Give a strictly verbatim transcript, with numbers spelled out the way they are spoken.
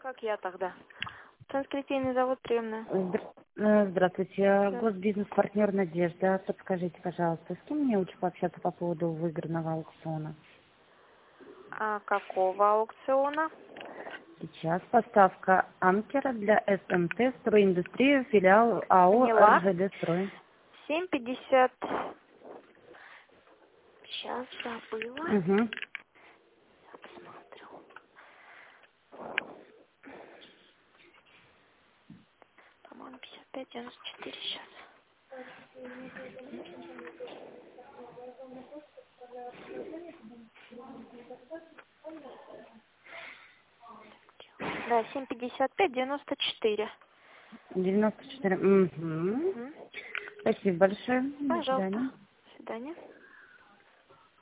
Как я тогда? Транскрипийный завод приемная. Здра- э, Здравствуйте, Да. госбизнес-партнер Надежда. Подскажите, пожалуйста, с кем мне лучше пообщаться по поводу выигранного аукциона? А какого аукциона? Сейчас поставка анкера для СМТ «Стройиндустрия», филиал АО Поняла. РЖД «Строй». семь пятьдесят. Сейчас забыла. Угу. Я посмотрю. По-моему, пятьдесят пять девяносто четыре сейчас. Да, семь пятьдесят пять девяносто четыре. девяносто четыре. Угу. Угу. Спасибо большое. До Пожалуйста. свидания. До свидания.